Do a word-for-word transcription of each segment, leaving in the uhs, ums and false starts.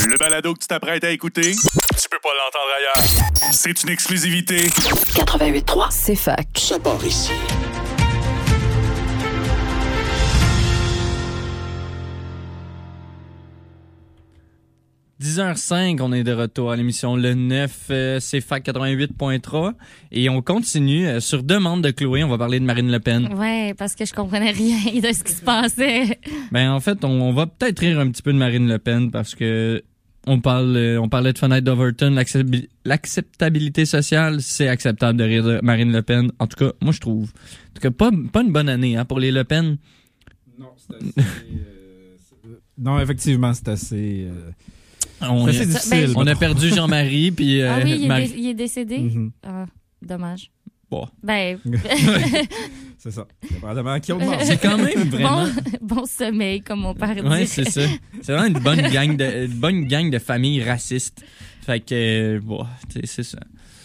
Le balado que tu t'apprêtes à écouter, tu peux pas l'entendre ailleurs. C'est une exclusivité. quatre-vingt-huit trois, c'est fac. Ça part ici. dix heures cinq, on est de retour à l'émission Le neuf, euh, c'est Fac quatre-vingt-huit point trois et on continue euh, sur demande de Chloé, on va parler de Marine Le Pen. Ouais, parce que je comprenais rien de ce qui se passait. Ben en fait, on, on va peut-être rire un petit peu de Marine Le Pen parce que on parle, euh, on parlait de fenêtre d'Overton, l'accept- l'acceptabilité sociale, c'est acceptable de rire de Marine Le Pen. En tout cas, moi je trouve. En tout cas, pas, pas une bonne année hein, pour les Le Pen. Non, c'est assez... euh, c'est... Non, effectivement, c'est assez... Euh... On, c'est assez difficile. Ben, on a perdu Jean-Marie, puis... Euh, ah oui, il est, Marie... dé- il est décédé? Mm-hmm. Ah, dommage. Bon. Ben... c'est ça. Dépendamment qui on demande. C'est quand même vraiment... Bon, bon sommeil, comme mon père dit. Ouais, c'est ça. C'est vraiment une bonne gang de, une bonne gang de familles racistes. Fait que, euh, bon, c'est ça.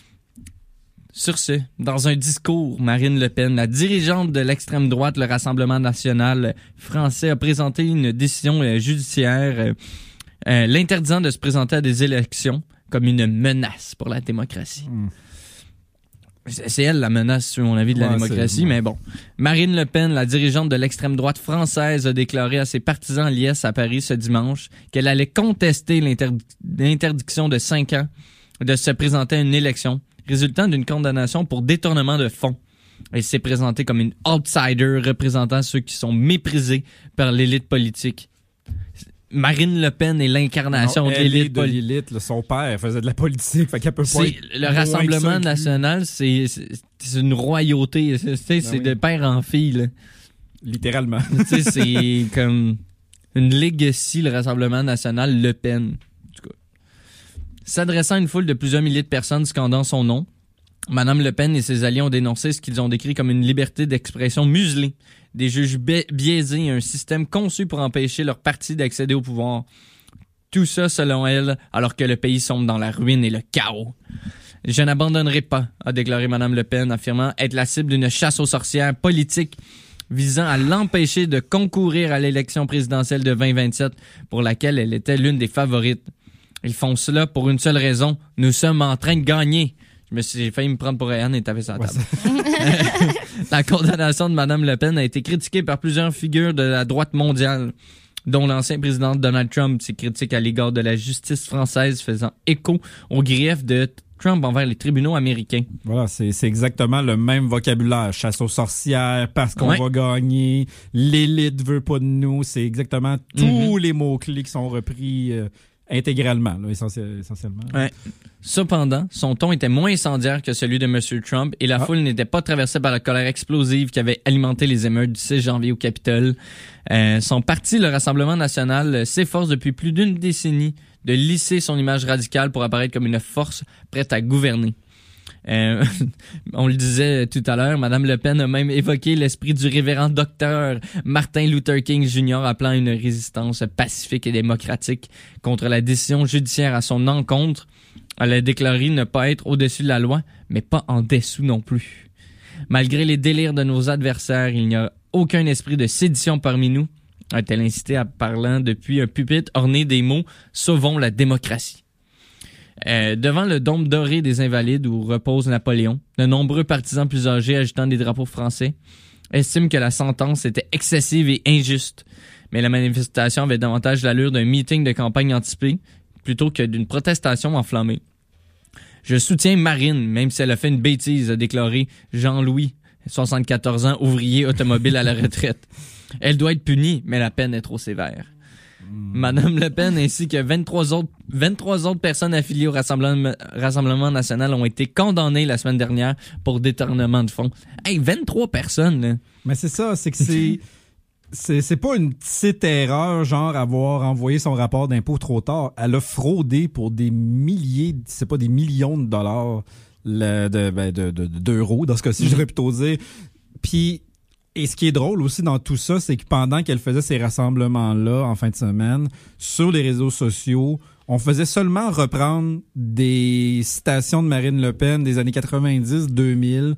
Sur ce, dans un discours, Marine Le Pen, la dirigeante de l'extrême droite, le Rassemblement national français, a présenté une décision euh, judiciaire euh, euh, l'interdisant de se présenter à des élections comme une menace pour la démocratie. Mm. C'est elle la menace, sur mon avis, de la ouais, démocratie, mais bon. Marine Le Pen, la dirigeante de l'extrême droite française, a déclaré à ses partisans liés à Paris ce dimanche qu'elle allait contester l'inter- l'interdiction de cinq ans de se présenter à une élection, résultant d'une condamnation pour détournement de fonds. Elle s'est présentée comme une outsider représentant ceux qui sont méprisés par l'élite politique. Marine Le Pen est l'incarnation non, de l'élite de politique. l'élite. Là, son père faisait de la politique, fait qu'elle peut pas être le Rassemblement national, c'est, c'est, c'est une royauté. C'est, c'est, c'est ben oui. de père en fille. Là. Littéralement. C'est comme une legacy, le Rassemblement national Le Pen. En tout cas. S'adressant à une foule de plusieurs milliers de personnes scandant son nom, Mme Le Pen et ses alliés ont dénoncé ce qu'ils ont décrit comme une liberté d'expression muselée, des juges bi- biaisés et un système conçu pour empêcher leur parti d'accéder au pouvoir. Tout ça, selon elle, alors que le pays sombre dans la ruine et le chaos. « Je n'abandonnerai pas », a déclaré Mme Le Pen, affirmant être la cible d'une chasse aux sorcières politique visant à l'empêcher de concourir à l'élection présidentielle de vingt vingt-sept, pour laquelle elle était l'une des favorites. Ils font cela pour une seule raison. Nous sommes en train de gagner. Je me suis, j'ai failli me prendre pour Ryan et taper sa table. Ouais, la condamnation de Mme Le Pen a été critiquée par plusieurs figures de la droite mondiale, dont l'ancien président Donald Trump. Ses critiques à l'égard de la justice française faisant écho aux griefs de Trump envers les tribunaux américains. Voilà, c'est, c'est exactement le même vocabulaire. Chasse aux sorcières, parce qu'on ouais. va gagner, l'élite veut pas de nous. C'est exactement tous mm-hmm. les mots-clés qui sont repris... Euh, intégralement, là, essentiellement. Ouais. Cependant, son ton était moins incendiaire que celui de M. Trump et la ah. foule n'était pas traversée par la colère explosive qui avait alimenté les émeutes du six janvier au Capitole. Euh, son parti, le Rassemblement national, s'efforce depuis plus d'une décennie de lisser son image radicale pour apparaître comme une force prête à gouverner. Euh, on le disait tout à l'heure, Mme Le Pen a même évoqué l'esprit du révérend docteur Martin Luther King junior appelant à une résistance pacifique et démocratique contre la décision judiciaire à son encontre. Elle a déclaré ne pas être au-dessus de la loi, mais pas en dessous non plus. Malgré les délires de nos adversaires, il n'y a aucun esprit de sédition parmi nous, a-t-elle incité à parlant depuis un pupitre orné des mots « Sauvons la démocratie ». Euh, devant le dôme doré des Invalides où repose Napoléon, de nombreux partisans plus âgés agitant des drapeaux français estiment que la sentence était excessive et injuste. Mais la manifestation avait davantage l'allure d'un meeting de campagne anticipé plutôt que d'une protestation enflammée. « Je soutiens Marine, même si elle a fait une bêtise », a déclaré Jean-Louis, soixante-quatorze ans, ouvrier automobile à la retraite. « Elle doit être punie, mais la peine est trop sévère. » Mme Le Pen ainsi que vingt-trois autres, vingt-trois autres personnes affiliées au Rassemblement, Rassemblement national ont été condamnées la semaine dernière pour détournement de fonds. Hey, vingt-trois personnes, là. Mais c'est ça, c'est que c'est, c'est, c'est pas une petite erreur, genre avoir envoyé son rapport d'impôt trop tard. Elle a fraudé pour des milliers, c'est pas des millions de dollars le, de, ben de, de, d'euros, dans ce cas-ci, j'aurais plutôt dire. Puis, et ce qui est drôle aussi dans tout ça, c'est que pendant qu'elle faisait ces rassemblements-là en fin de semaine, sur les réseaux sociaux, on faisait seulement reprendre des citations de Marine Le Pen des années quatre-vingt-dix deux mille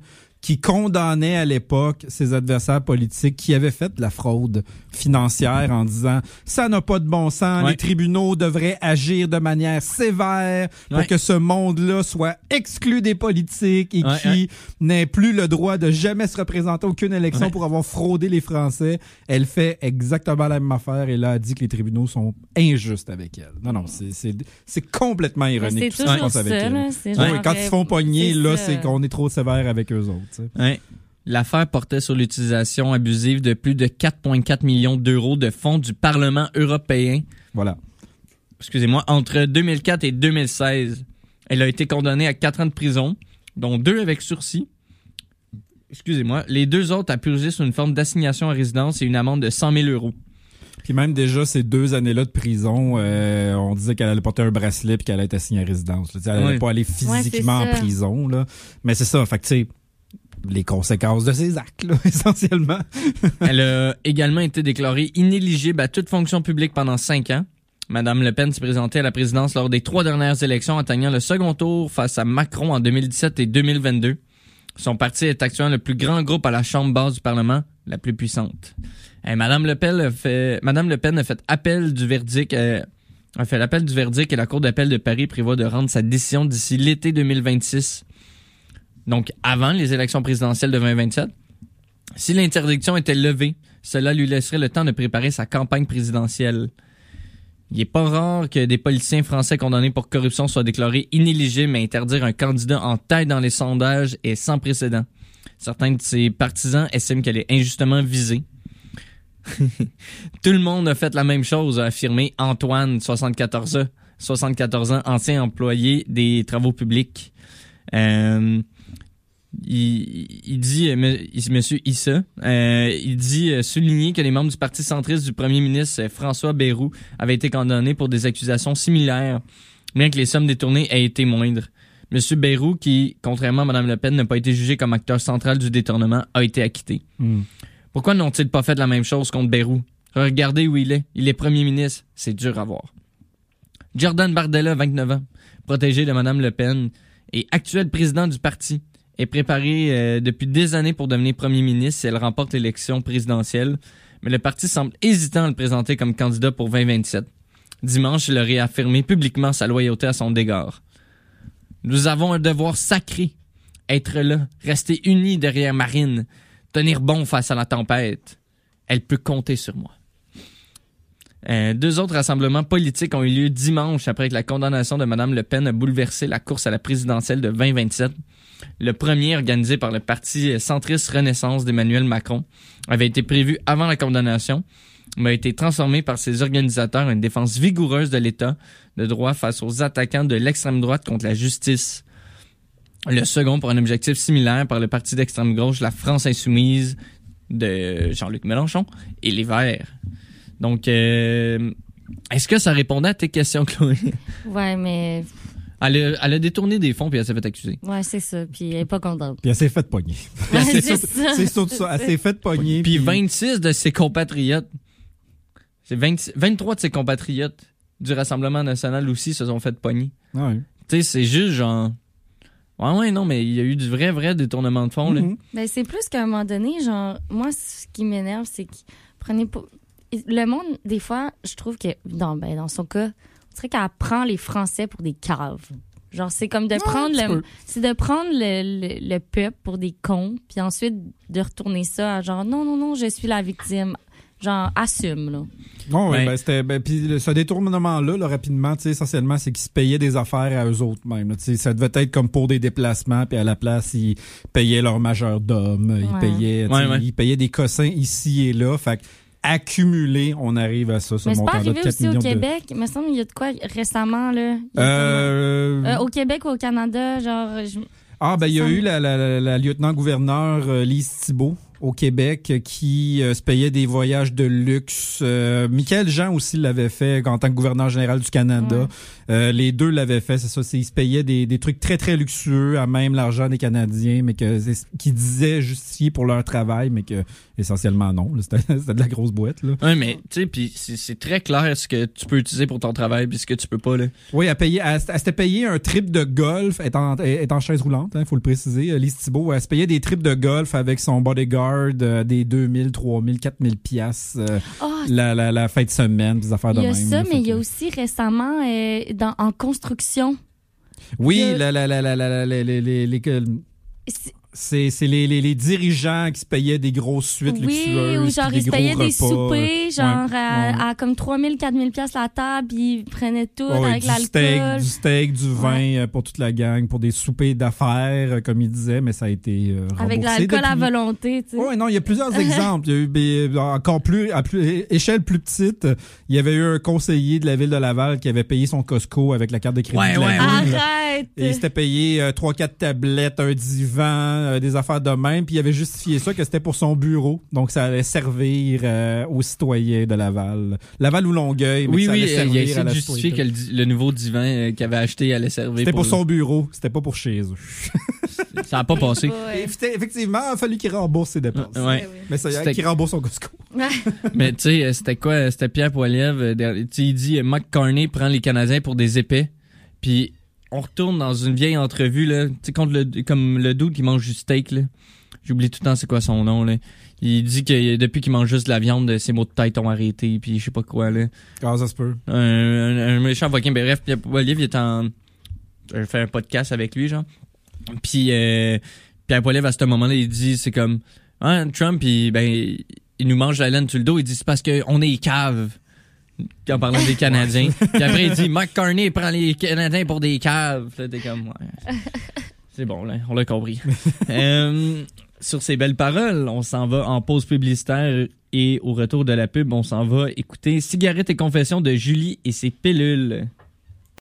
qui condamnait à l'époque ses adversaires politiques qui avaient fait de la fraude financière en disant ça n'a pas de bon sens, ouais. les tribunaux devraient agir de manière sévère pour ouais. que ce monde-là soit exclu des politiques et ouais, qui ouais. n'ait plus le droit de jamais se représenter à aucune élection ouais. pour avoir fraudé les Français. Elle fait exactement la même affaire et là a dit que les tribunaux sont injustes avec elle. Non, non, c'est, c'est, c'est complètement ironique. Mais tout c'est ce qui se toujours passe avec ça, elle. là. C'est Ouais, genre, quand ils se font pogner, c'est là, ça. c'est qu'on est trop sévère avec eux autres. Tu sais. Ouais. L'affaire portait sur l'utilisation abusive de plus de quatre virgule quatre millions d'euros de fonds du Parlement européen. Voilà. Excusez-moi, entre deux mille quatre et deux mille seize. Elle a été condamnée à quatre ans de prison, dont deux avec sursis. Excusez-moi. Les deux autres à purger sous une forme d'assignation à résidence et une amende de cent mille euros. Puis même déjà ces deux années-là de prison, euh, on disait qu'elle allait porter un bracelet puis qu'elle allait être assignée à résidence. Là. Elle allait Oui. pas aller physiquement Ouais, en prison, là. Mais c'est ça. Fait que tu sais, les conséquences de ses actes, là, essentiellement. Elle a également été déclarée inéligible à toute fonction publique pendant cinq ans. Madame Le Pen s'est présentée à la présidence lors des trois dernières élections, atteignant le second tour face à Macron en deux mille dix-sept et deux mille vingt-deux. Son parti est actuellement le plus grand groupe à la Chambre basse du Parlement, la plus puissante. Et Madame Le Pen a fait, Madame Le Pen a fait appel du verdict, euh, a fait l'appel du verdict et la Cour d'appel de Paris prévoit de rendre sa décision d'ici l'été deux mille vingt-six. Donc, avant les élections présidentielles de vingt vingt-sept. Si l'interdiction était levée, cela lui laisserait le temps de préparer sa campagne présidentielle. Il est pas rare que des politiciens français condamnés pour corruption soient déclarés inéligibles, mais interdire un candidat en tête dans les sondages est sans précédent. Certains de ses partisans estiment qu'elle est injustement visée. Tout le monde a fait la même chose, a affirmé Antoine, soixante-quatorze ans, soixante-quatorze ans, ancien employé des travaux publics. Euh, il, il dit, monsieur Issa, euh, il dit euh, souligner que les membres du Parti centriste du premier ministre euh, François Bayrou avaient été condamnés pour des accusations similaires, bien que les sommes détournées aient été moindres. Monsieur Bayrou, qui, contrairement à Mme Le Pen, n'a pas été jugé comme acteur central du détournement, a été acquitté. Mm. Pourquoi n'ont-ils pas fait la même chose contre Bayrou? Regardez où il est. Il est premier ministre. C'est dur à voir. Jordan Bardella, vingt-neuf ans, protégé de Mme Le Pen et actuel président du parti, est préparé euh, depuis des années pour devenir premier ministre si elle remporte l'élection présidentielle, mais le parti semble hésitant à le présenter comme candidat pour vingt vingt-sept. Dimanche, il a réaffirmé publiquement sa loyauté à son égard. Nous avons un devoir sacré, être là, rester unis derrière Marine, tenir bon face à la tempête. Elle peut compter sur moi. Euh, deux autres rassemblements politiques ont eu lieu dimanche après que la condamnation de Mme Le Pen a bouleversé la course à la présidentielle de vingt vingt-sept. Le premier, organisé par le parti centriste Renaissance d'Emmanuel Macron, avait été prévu avant la condamnation, mais a été transformé par ses organisateurs en une défense vigoureuse de l'État de droit face aux attaquants de l'extrême droite contre la justice. Le second, pour un objectif similaire, par le parti d'extrême gauche, la France insoumise de Jean-Luc Mélenchon et les Verts. Donc, euh, est-ce que ça répondait à tes questions, Chloé? Ouais, mais... Elle a, elle a détourné des fonds puis elle s'est fait accuser. Ouais, c'est ça. Puis elle est pas contente. Puis elle s'est fait pogner. Ouais, c'est, c'est surtout, ça. c'est surtout ça. Elle s'est fait pogner. Puis puis vingt-six de ses compatriotes, c'est vingt, vingt-trois de ses compatriotes du Rassemblement national aussi se sont fait pogner. Ouais. Tu sais, c'est juste genre... Ouais, ouais, non, mais il y a eu du vrai, vrai détournement de fonds, là. Mm-hmm. Ben, c'est plus qu'à un moment donné, genre, moi, ce qui m'énerve, c'est que prenez pas. Le monde, des fois, je trouve que, dans, ben, dans son cas, on dirait qu'elle prend les Français pour des caves. Genre, c'est comme de Ouais, prendre tu le. peux. C'est de prendre le, le, le peuple pour des cons, puis ensuite de retourner ça à genre, non, non, non, je suis la victime. Genre, assume, là. Bon, ouais, Ouais. ben, c'était, ben, puis le- ce détournement-là, là, rapidement, tu sais, essentiellement, c'est qu'ils se payaient des affaires à eux autres même. là. Tu sais, ça devait être comme pour des déplacements, puis à la place, ils payaient leur majordome, ils Ouais. payaient, tu sais, Ouais, ouais. ils payaient des cossins ici et là. Fait que, accumulé, on arrive à ça, ce Mais c'est pas montant-là de arrivé quatre aussi au millions de... Québec. Il me semble qu'il y a de quoi récemment, là. Il y a Euh... comme- Euh, au Québec ou au Canada, genre. je- Ah, ben, il y a ça- eu la, la, la, la lieutenant-gouverneur euh, Lise Thibault au Québec qui euh, se payait des voyages de luxe. Euh, Michael Jean aussi l'avait fait en tant que gouverneur général du Canada. Ouais. Euh, les deux l'avaient fait, c'est ça. C'est, ils se payaient des, des trucs très, très luxueux à même l'argent des Canadiens, mais que qui disaient justifier pour leur travail, mais que essentiellement non. Là, c'était, c'était de la grosse boîte. Là. Oui, mais tu sais, puis c'est, c'est très clair ce que tu peux utiliser pour ton travail puis ce que tu peux pas. Là. Oui, elle, payait, elle, elle s'était payé un trip de golf, elle est en, elle est en chaise roulante, il hein, faut le préciser. Lise Thibault, elle se payait des trips de golf avec son bodyguard, euh, des deux mille, trois mille, quatre mille piastres euh, oh, la, la, la fin de semaine, des affaires de même. Il y a ça, là, mais il que... y a aussi récemment euh, dans, en construction. Oui, a... la, la, la, la, la, la, les, les, les, c'est... C'est, c'est les, les, les dirigeants qui se payaient des grosses suites oui, luxueuses. Oui, ou genre ils se payaient des soupers, genre ouais, à, ouais. à comme trois mille, quatre mille piastres la table, ils prenaient tout ouais, avec du l'alcool. Steak, du steak, du vin ouais. pour toute la gang, pour des soupers d'affaires, comme ils disaient, mais ça a été euh, remboursé. Avec l'alcool depuis... à volonté, tu sais. Oui, non, il y a plusieurs exemples. Il y a eu ben, encore plus, à plus, échelle plus petite, il y avait eu un conseiller de la ville de Laval qui avait payé son Costco avec la carte de crédit ouais, de la ouais, ville. Arrête! Et il s'était payé euh, trois quatre tablettes, un divan, euh, des affaires de même, puis il avait justifié ça que c'était pour son bureau. Donc ça allait servir euh, aux citoyens de Laval. Laval ou Longueuil, mais oui, ça oui, allait servir il a essayé à la de justifier que le, le nouveau divan euh, qu'il avait acheté allait servir C'était pour, pour son bureau, c'était pas pour chez eux. Ça a pas passé. Ouais. Effectivement, il a fallu qu'il rembourse ses dépenses. Ouais. Ouais. Mais ça y est, qu'il rembourse son Costco. Mais tu sais, c'était quoi? C'était Pierre Poilievre. Tu sais, il dit Mark Carney prend les Canadiens pour des épais. Puis on retourne dans une vieille entrevue, là, tu sais, contre le, comme le dude qui mange du steak, là. J'oublie tout le temps c'est quoi son nom, là. Il dit que depuis qu'il mange juste de la viande, ses maux de tête ont arrêté, puis je sais pas quoi, là. Ah, ça se peut. Un, un, un méchant avocat. Ben, bref, Pierre Poilievre, il est en... J'ai fait un podcast avec lui, genre. Puis euh, Pierre Poilievre, à ce moment-là, il dit, c'est comme... Hein, Trump, il, ben, il nous mange la laine sur le dos. Il dit, c'est parce qu'on est caves. En parlant des Canadiens. Puis après, il dit, Mark Carney prend les Canadiens pour des caves. Là, t'es comme, ouais. C'est bon, là, on l'a compris. euh, sur ces belles paroles, on s'en va en pause publicitaire et au retour de la pub, on s'en va écouter Cigarettes et confessions de Julie et ses pilules.